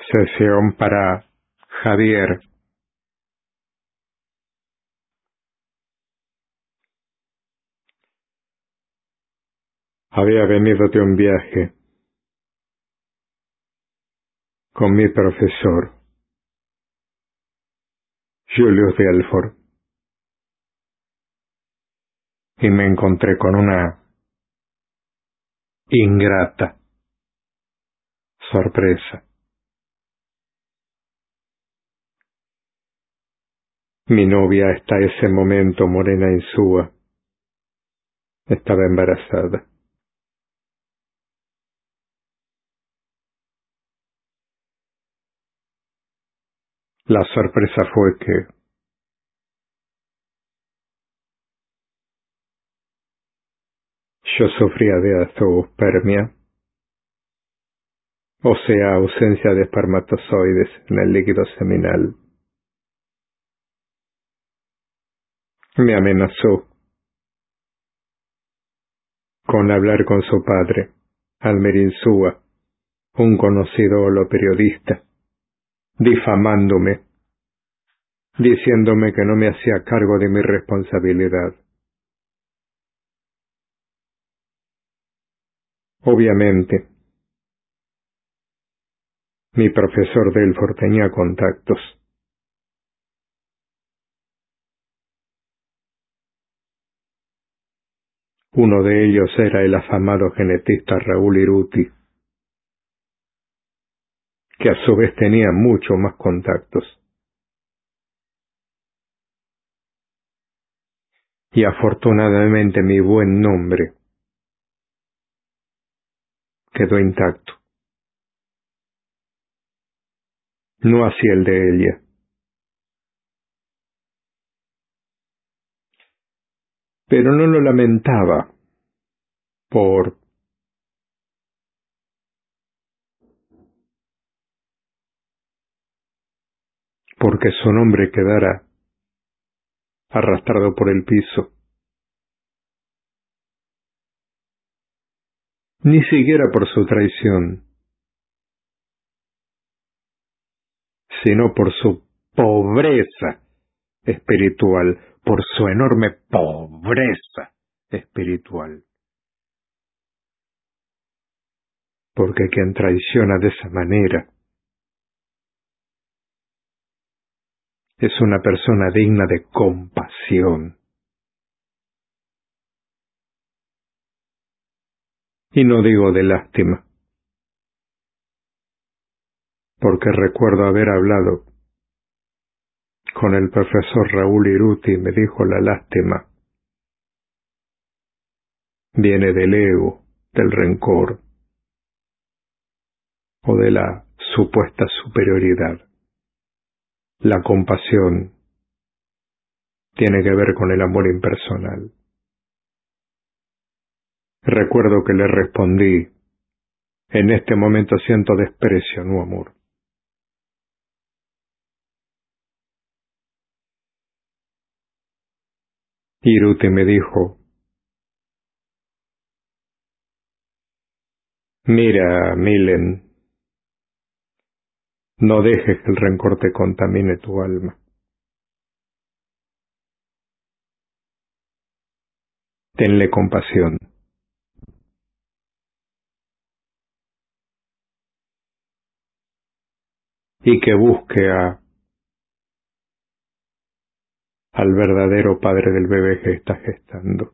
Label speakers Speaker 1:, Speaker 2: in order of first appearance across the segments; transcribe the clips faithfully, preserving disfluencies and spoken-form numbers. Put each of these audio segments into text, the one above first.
Speaker 1: Sesión para Javier. Había venido de un viaje con mi profesor, Julius Delford, y me encontré con una ingrata sorpresa. Mi novia hasta ese momento, Morena Insúa, estaba embarazada. La sorpresa fue que yo sufría de azoospermia, o sea, ausencia de espermatozoides en el líquido seminal. Me amenazó con hablar con su padre, Almer Insúa, un conocido holoperiodista, difamándome, diciéndome que no me hacía cargo de mi responsabilidad. Obviamente, mi profesor Delford tenía contactos. Uno de ellos era el afamado genetista Raúl Iruti, que a su vez tenía mucho más contactos. Y afortunadamente mi buen nombre quedó intacto. No así el de ella. Pero no lo lamentaba por porque su nombre quedara arrastrado por el piso. Ni siquiera por su traición, sino por su pobreza espiritual, por su enorme pobreza espiritual. Porque quien traiciona de esa manera es una persona digna de compasión. Y no digo de lástima, porque recuerdo haber hablado con el profesor Raúl Iruti y me dijo: la lástima viene del ego, del rencor o de la supuesta superioridad. La compasión tiene que ver con el amor impersonal. Recuerdo que le respondí: en este momento siento desprecio, no amor. Iruti me dijo: mira, Milen, no dejes que el rencor te contamine tu alma. Tenle compasión. Y que busque a, al verdadero padre del bebé que está gestando.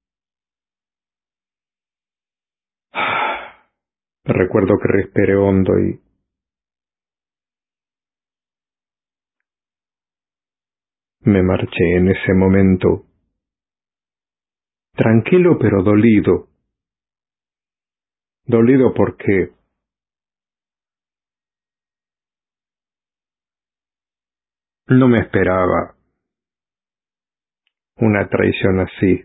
Speaker 1: Recuerdo que respiré hondo y me marché en ese momento, tranquilo pero dolido. Dolido porque no me esperaba una traición así.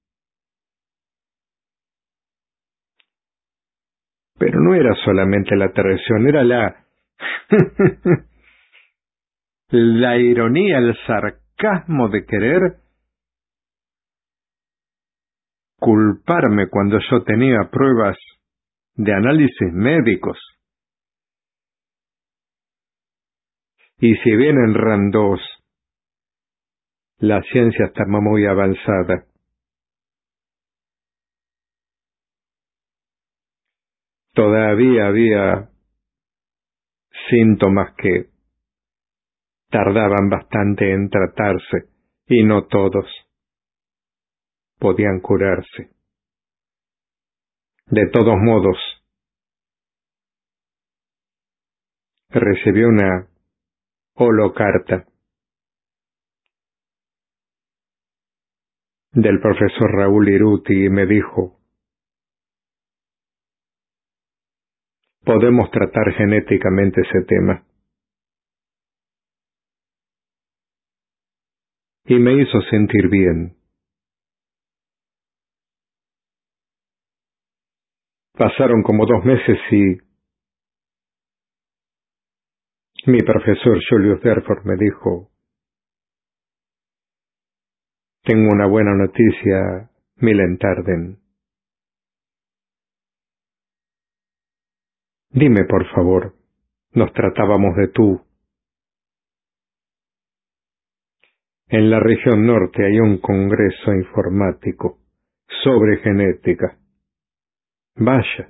Speaker 1: Pero no era solamente la traición, era la... la ironía, el sarcasmo de querer culparme cuando yo tenía pruebas de análisis médicos Y si bien en RAM dos la ciencia está muy avanzada, todavía había síntomas que tardaban bastante en tratarse y no todos podían curarse. De todos modos, recibí una holocarta del profesor Raúl Iruti y me dijo: podemos tratar genéticamente ese tema. Y me hizo sentir bien. Pasaron como dos meses y mi profesor Julius Derford me dijo: tengo una buena noticia, Milen Tarden. Dime, por favor, nos tratábamos de tú. En la región norte hay un congreso informático sobre genética. Vaya.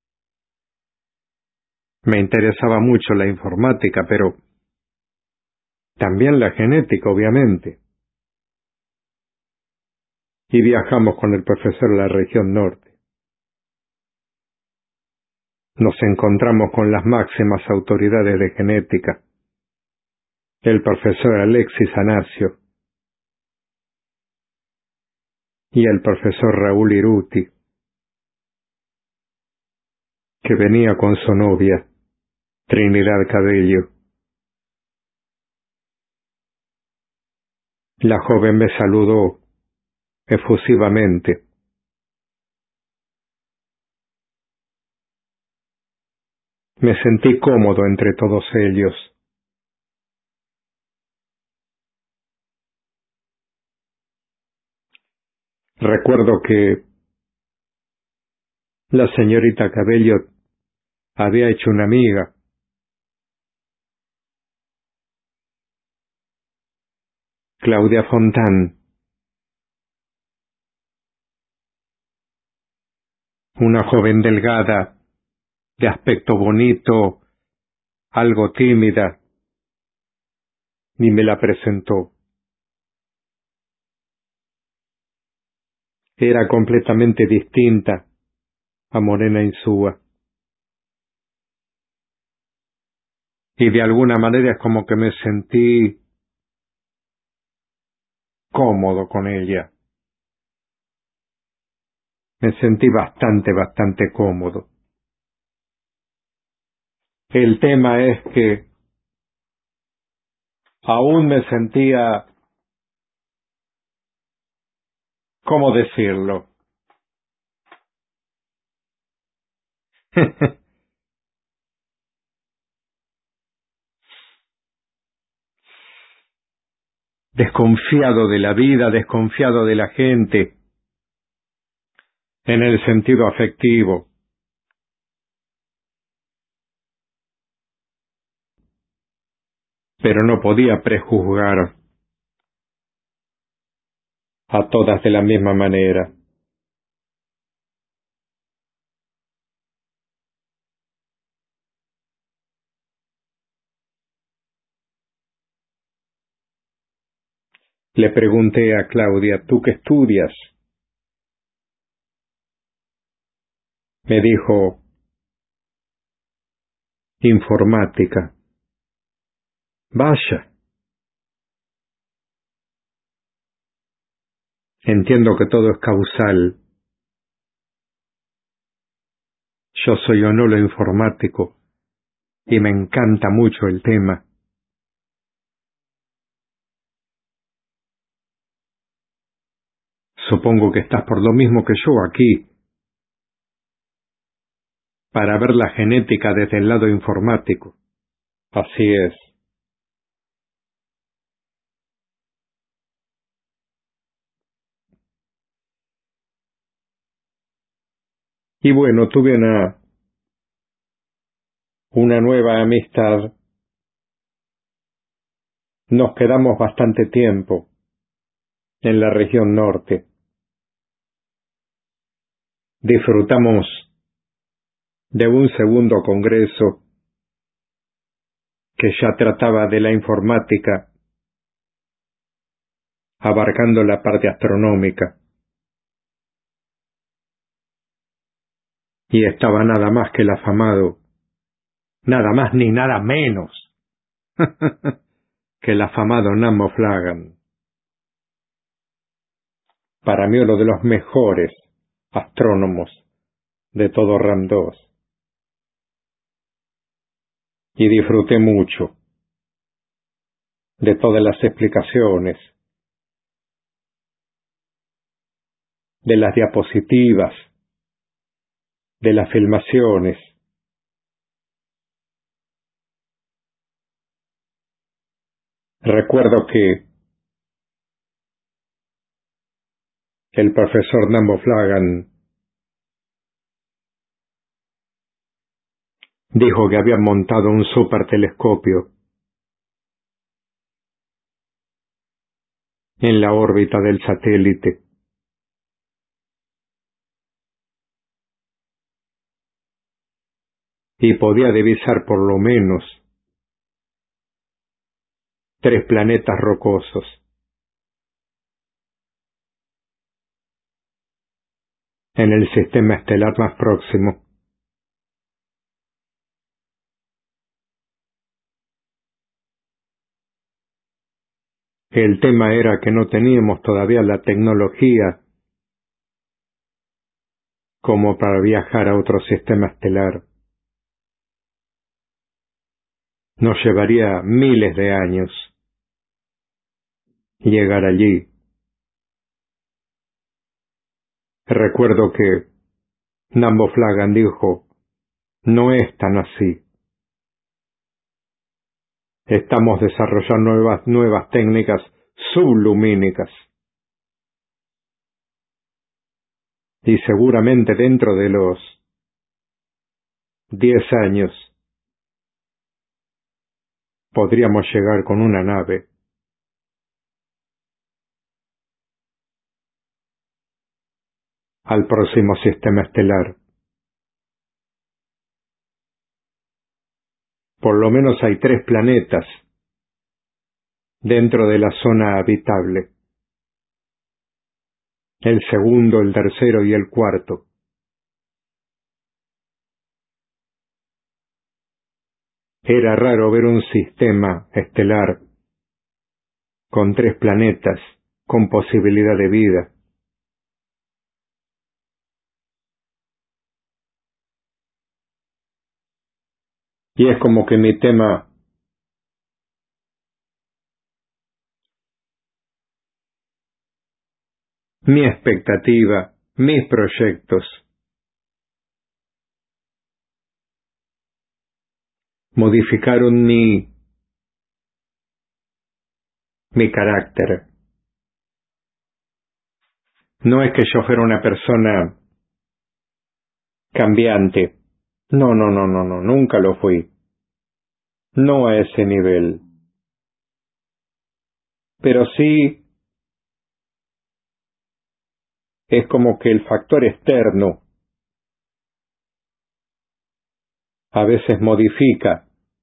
Speaker 1: Me interesaba mucho la informática, pero también la genética, obviamente. Y viajamos con el profesor a la región norte. Nos encontramos con las máximas autoridades de genética, el profesor Alexis Anasio y el profesor Raúl Iruti, que venía con su novia, Trinidad Cabello. La joven me saludó efusivamente. Me sentí cómodo entre todos ellos. Recuerdo que la señorita Cabello había hecho una amiga, Claudia Fontán, una joven delgada, de aspecto bonito, algo tímida, y me la presentó. Era completamente distinta a Morena Insúa. Y de alguna manera es como que me sentí cómodo con ella. Me sentí bastante, bastante cómodo. El tema es que aún me sentía, ¿cómo decirlo? Desconfiado de la vida, desconfiado de la gente, en el sentido afectivo. Pero no podía prejuzgar a todas de la misma manera. Le pregunté a Claudia: ¿tú qué estudias? Me dijo: informática. Vaya. Entiendo que todo es causal. Yo soy onolo informático y me encanta mucho el tema. Supongo que estás por lo mismo que yo aquí, para ver la genética desde el lado informático. Así es. Y bueno, tuve una, una nueva amistad Nos quedamos bastante tiempo en la región norte. Disfrutamos de un segundo congreso que ya trataba de la informática, abarcando la parte astronómica. Y estaba nada más que el afamado, nada más ni nada menos, que el afamado Nam O'Flagan. Para mí uno de los mejores astrónomos de todo RAM dos. Y disfruté mucho de todas las explicaciones, de las diapositivas, de las filmaciones. Recuerdo que el profesor Nam O'Flagan dijo que habían montado un supertelescopio en la órbita del satélite. Y podía divisar por lo menos tres planetas rocosos. En el sistema estelar más próximo. El tema era que no teníamos todavía la tecnología como para viajar a otro sistema estelar. Nos llevaría miles de años llegar allí. Recuerdo que Nam O'Flagan dijo, no es tan así. Estamos desarrollando nuevas, nuevas técnicas sublumínicas. Y seguramente dentro de los diez años podríamos llegar con una nave al próximo sistema estelar. Por lo menos hay tres planetas dentro de la zona habitable. El segundo, el tercero y el cuarto. Era raro ver un sistema estelar con tres planetas con posibilidad de vida. Y es como que mi tema mi expectativa, mis proyectos modificaron mi mi carácter. No es que yo fuera una persona cambiante. No, no, no, no, no, nunca lo fui. No a ese nivel. Pero sí es como que el factor externo a veces modifica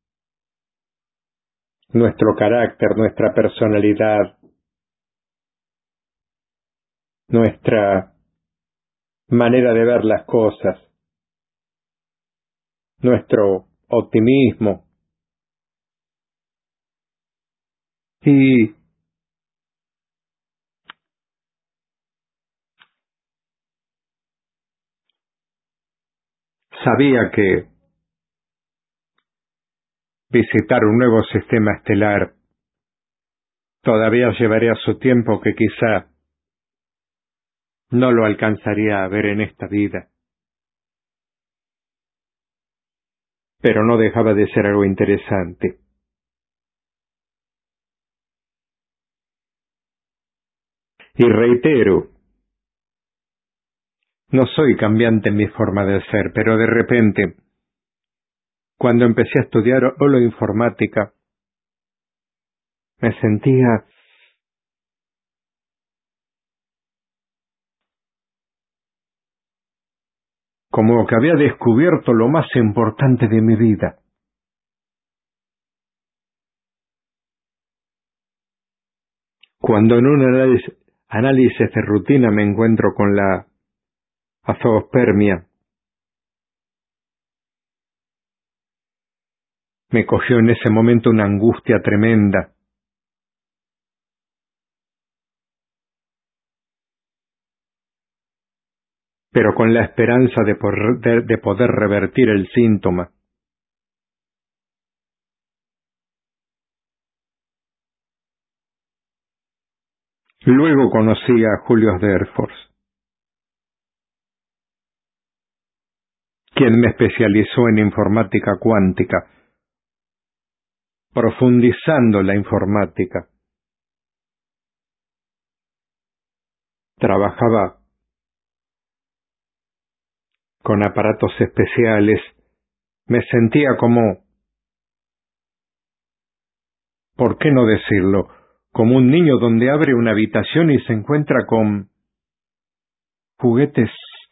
Speaker 1: nuestro carácter, nuestra personalidad, nuestra manera de ver las cosas, nuestro optimismo. Y sabía que visitar un nuevo sistema estelar todavía llevaría su tiempo, que quizá no lo alcanzaría a ver en esta vida. Pero no dejaba de ser algo interesante. Y reitero, no soy cambiante en mi forma de ser, pero de repente, cuando empecé a estudiar holoinformática, Me sentía como que había descubierto lo más importante de mi vida. Cuando en un análisis, análisis de rutina me encuentro con la azoospermia, me cogió en ese momento una angustia tremenda. Pero con la esperanza de poder, de poder revertir el síntoma. Luego conocí a Julius Derfors, quien me especializó en informática cuántica, profundizando la informática. Trabajaba con aparatos especiales. Me sentía como, ¿por qué no decirlo?, como un niño donde abre una habitación y se encuentra con juguetes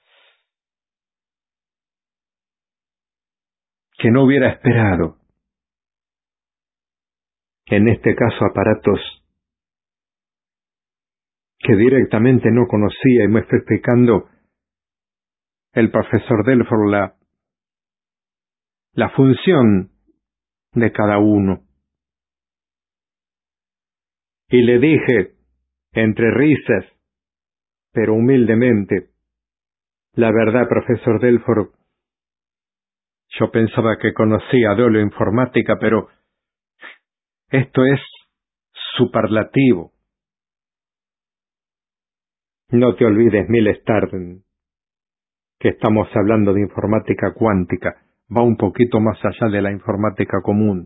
Speaker 1: que no hubiera esperado. En este caso, aparatos que directamente no conocía, y me fue explicando el profesor Delford la, la función de cada uno. Y le dije, entre risas, pero humildemente, la verdad, profesor Delford, yo pensaba que conocía de la informática, pero esto es superlativo. No te olvides, Milestad, que estamos hablando de informática cuántica. Va un poquito más allá de la informática común.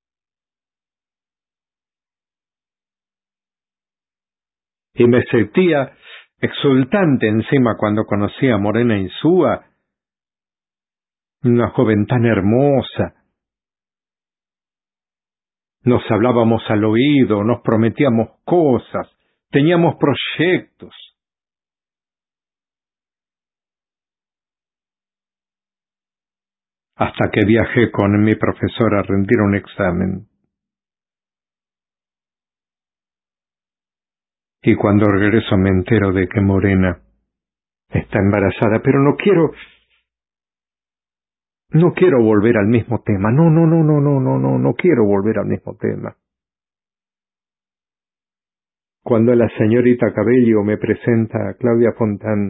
Speaker 1: Y me sentía exultante encima cuando conocí a Morena Insúa, una joven tan hermosa. Nos hablábamos al oído, nos prometíamos cosas, teníamos proyectos. Hasta que viajé con mi profesor a rendir un examen. Y cuando regreso me entero de que Morena está embarazada, pero no quiero... No quiero volver al mismo tema. No, no, no, no, no, no, no, no quiero volver al mismo tema. Cuando la señorita Cabello me presenta a Claudia Fontán,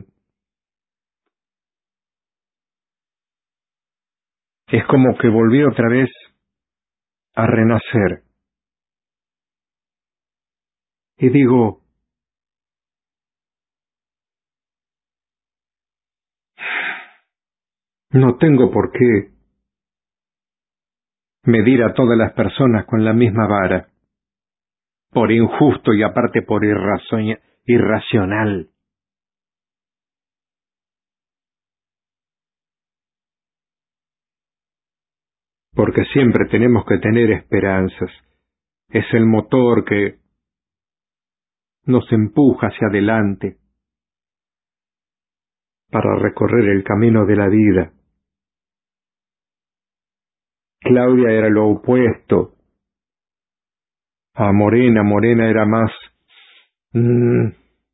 Speaker 1: es como que volví otra vez a renacer. Y digo, no tengo por qué medir a todas las personas con la misma vara, por injusto y aparte por irrazo- irracional. Porque siempre tenemos que tener esperanzas. Es el motor que nos empuja hacia adelante para recorrer el camino de la vida. Claudia era lo opuesto a Morena. Morena era más... Mmm,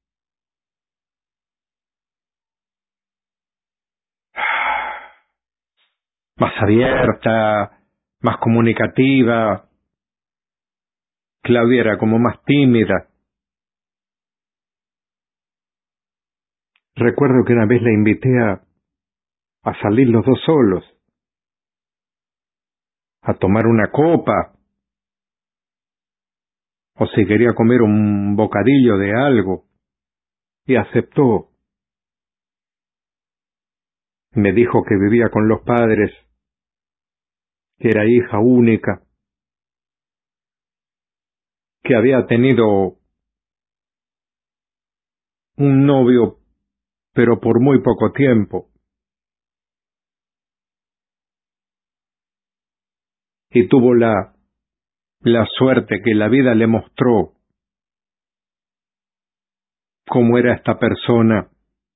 Speaker 1: más abierta, más comunicativa. Claudia era como más tímida. Recuerdo que una vez la invité a, a salir los dos solos, a tomar una copa, o si quería comer un bocadillo de algo, y aceptó. Me dijo que vivía con los padres, que era hija única, que había tenido un novio, pero por muy poco tiempo, y tuvo la la suerte que la vida le mostró cómo era esta persona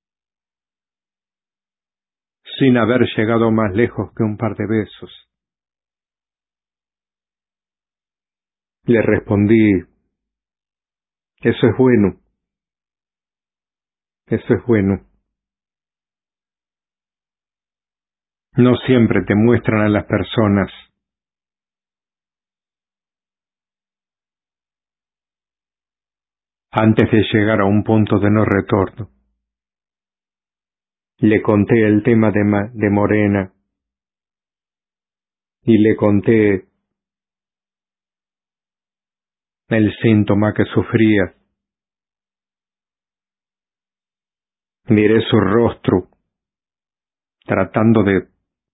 Speaker 1: sin haber llegado más lejos que un par de besos. Le respondí, eso es bueno, eso es bueno. No siempre te muestran a las personas antes de llegar a un punto de no retorno. Le conté el tema de, Ma- de Morena y le conté el síntoma que sufría. Miré su rostro, tratando de,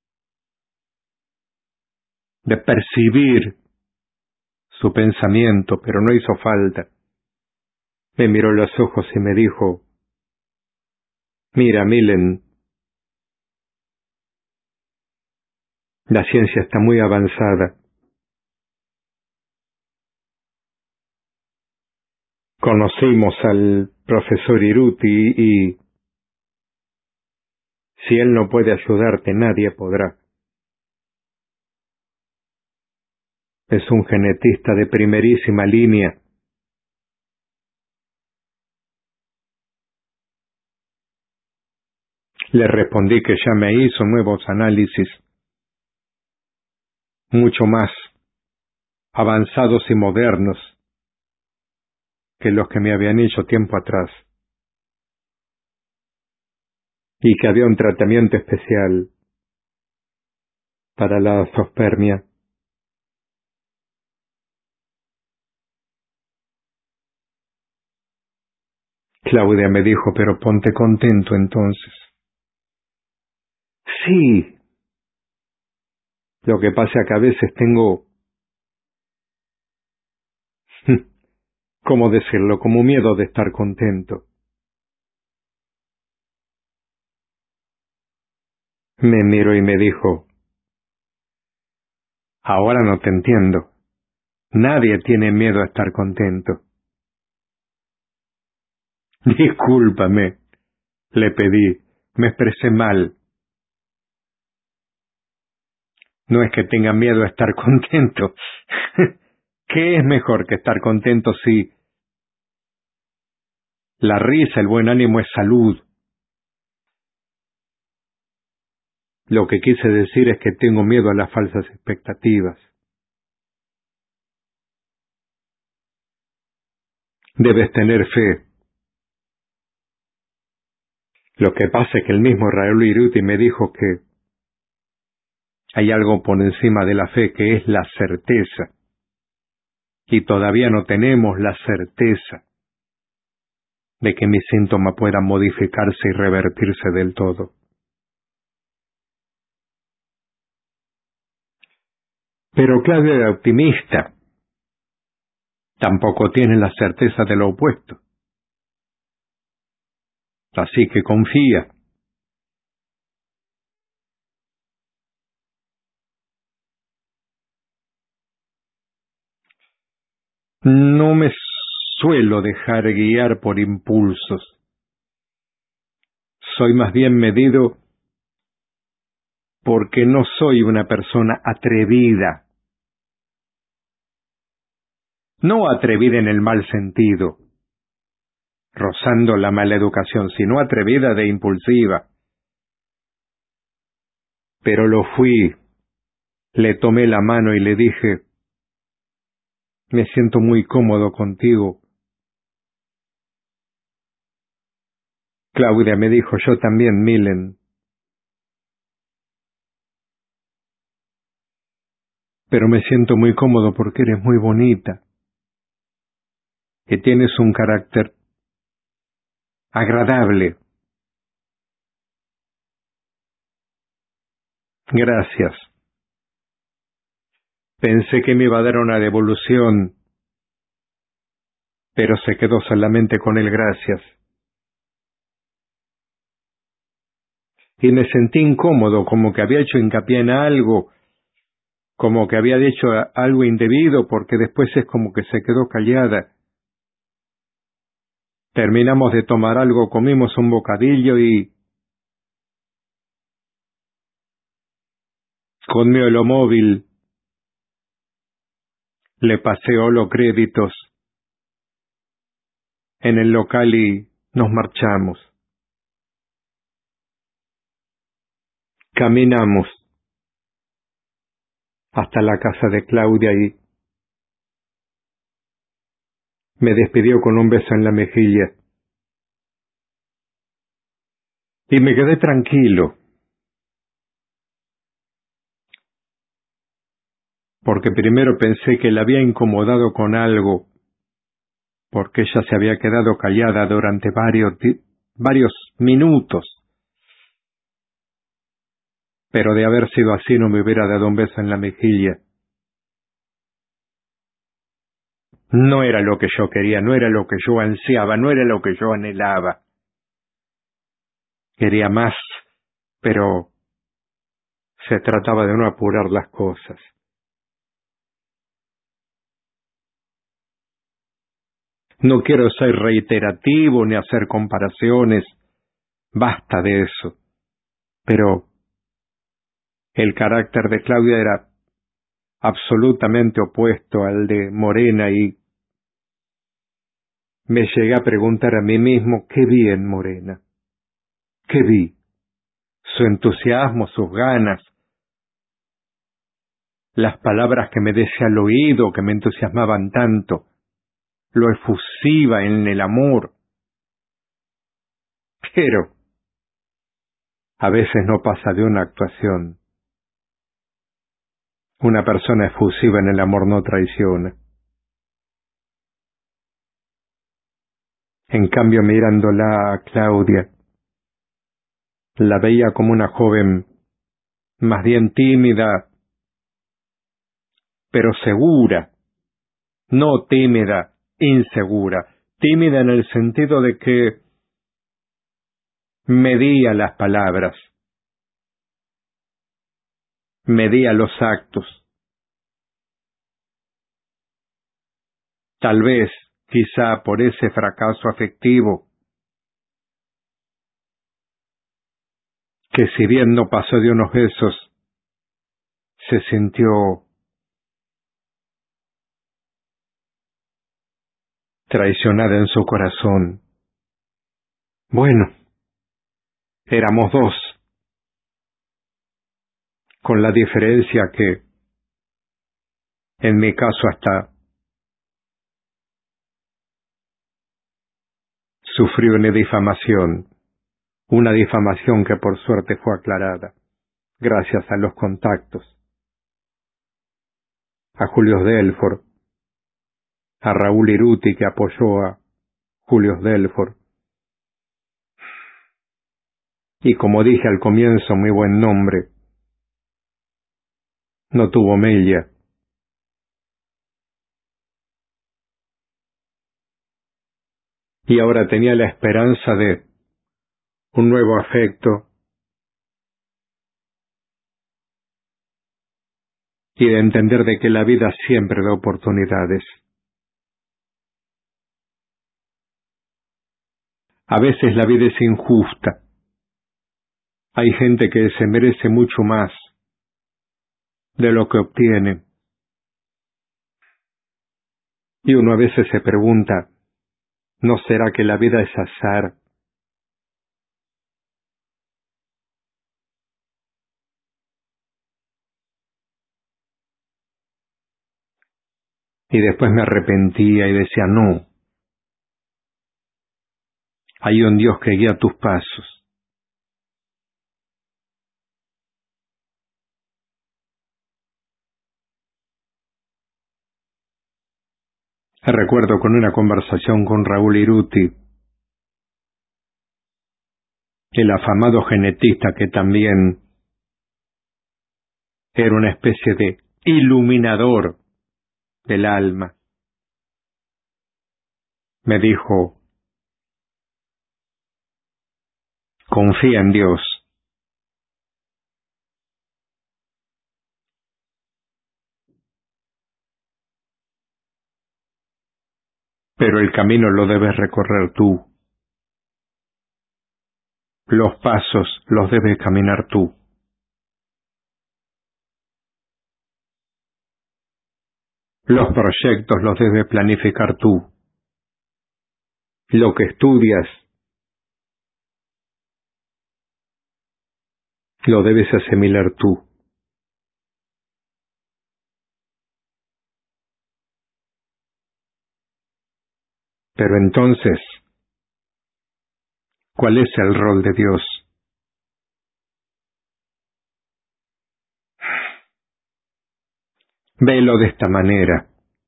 Speaker 1: de percibir su pensamiento, pero no hizo falta. Me miró los ojos y me dijo, mira, Milen, la ciencia está muy avanzada. Conocimos al profesor Iruti y si él no puede ayudarte, nadie podrá. Es un genetista de primerísima línea. Le respondí que ya me hizo nuevos análisis, mucho más avanzados y modernos que los que me habían hecho tiempo atrás, y que había un tratamiento especial para la zoospermia. Claudia me dijo, pero ponte contento entonces. Sí, lo que pasa es que a veces tengo, ¿cómo decirlo?, como miedo de estar contento. Me miró y me dijo, ahora no te entiendo. Nadie tiene miedo a estar contento. Discúlpame, le pedí, me expresé mal. No es que tenga miedo a estar contento. ¿Qué es mejor que estar contento si la risa, el buen ánimo es salud? Lo que quise decir es que tengo miedo a las falsas expectativas. Debes tener fe. Lo que pasa es que el mismo Raúl Iruti me dijo que hay algo por encima de la fe, que es la certeza. Y todavía no tenemos la certeza de que mi síntoma pueda modificarse y revertirse del todo. Pero Claudia era optimista. Tampoco tiene la certeza de lo opuesto. Así que confía. No me suelo dejar guiar por impulsos. Soy más bien medido porque no soy una persona atrevida. No atrevida en el mal sentido, rozando la mala educación, sino atrevida de impulsiva. Pero lo fui, le tomé la mano y le dije, me siento muy cómodo contigo. Claudia me dijo, yo también, Milen. Pero me siento muy cómodo porque eres muy bonita, que tienes un carácter agradable. Gracias. Pensé que me iba a dar una devolución, pero se quedó solamente con el gracias. Y me sentí incómodo, como que había hecho hincapié en algo como que había dicho algo indebido, porque después es como que se quedó callada. Terminamos de tomar algo, comimos un bocadillo y con mi holomóvil le pasé holocréditos en el local y nos marchamos. Caminamos hasta la casa de Claudia y me despidió con un beso en la mejilla. Y me quedé tranquilo, porque primero pensé que la había incomodado con algo, porque ella se había quedado callada durante varios, varios minutos. Pero de haber sido así no me hubiera dado un beso en la mejilla. No era lo que yo quería, no era lo que yo ansiaba, no era lo que yo anhelaba. Quería más, pero se trataba de no apurar las cosas. No quiero ser reiterativo ni hacer comparaciones, basta de eso. Pero el carácter de Claudia era absolutamente opuesto al de Morena y me llegué a preguntar a mí mismo, ¿qué vi en Morena? ¿Qué vi? Su entusiasmo, sus ganas, las palabras que me decía al oído, que me entusiasmaban tanto, lo efusiva en el amor. Pero a veces no pasa de una actuación. Una persona efusiva en el amor no traiciona. En cambio, mirándola a Claudia, la veía como una joven más bien tímida, pero segura, no tímida, insegura, tímida en el sentido de que medía las palabras, medía los actos. Tal vez, quizá por ese fracaso afectivo, que si bien no pasó de unos besos, se sintió traicionada en su corazón. Bueno, éramos dos, con la diferencia que, en mi caso, hasta sufrió una difamación, una difamación que por suerte fue aclarada, gracias a los contactos, a Julius Delford, a Raúl Iruti que apoyó a Julius Delford, y como dije al comienzo, muy buen nombre, no tuvo mella. Y ahora tenía la esperanza de un nuevo afecto y de entender de que la vida siempre da oportunidades. A veces la vida es injusta. Hay gente que se merece mucho más de lo que obtiene. Y uno a veces se pregunta, ¿no será que la vida es azar? Y después me arrepentía y decía, no, hay un Dios que guía tus pasos. Recuerdo con una conversación con Raúl Iruti, el afamado genetista que también era una especie de iluminador del alma. Me dijo, confía en Dios. Pero el camino lo debes recorrer tú. Los pasos los debes caminar tú. Los proyectos los debes planificar tú. Lo que estudias lo debes asimilar tú. Pero entonces, ¿cuál es el rol de Dios? Velo de esta manera.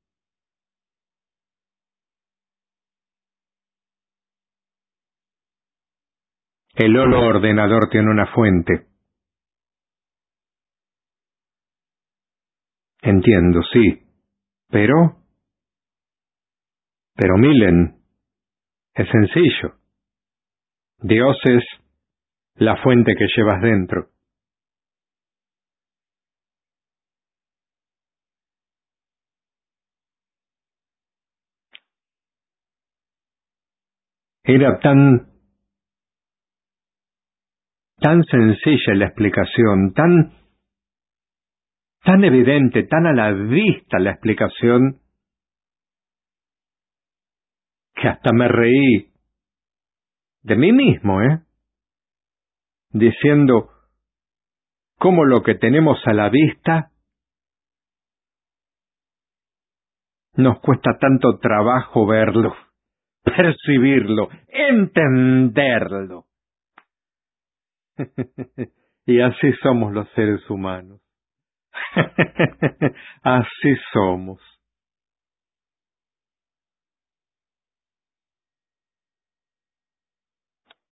Speaker 1: El holo ordenador tiene una fuente. Entiendo, sí. Pero... Pero Milen, es sencillo. Dios es la fuente que llevas dentro. Era tan, tan sencilla la explicación, tan, tan evidente, tan a la vista la explicación, que hasta me reí de mí mismo, ¿eh? Diciendo cómo lo que tenemos a la vista nos cuesta tanto trabajo verlo, percibirlo, entenderlo. Y así somos los seres humanos. Así somos.